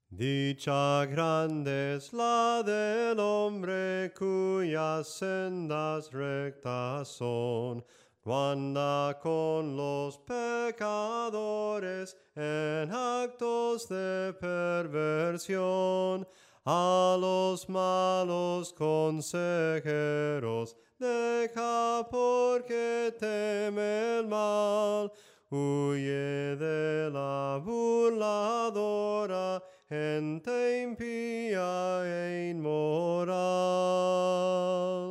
Dicha grande es la del hombre cuyas sendas rectas son, no anda con los pecadores en actos de perversión. A los malos consejeros deja porque teme el mal. Huye de la burladora, gente impía e inmoral.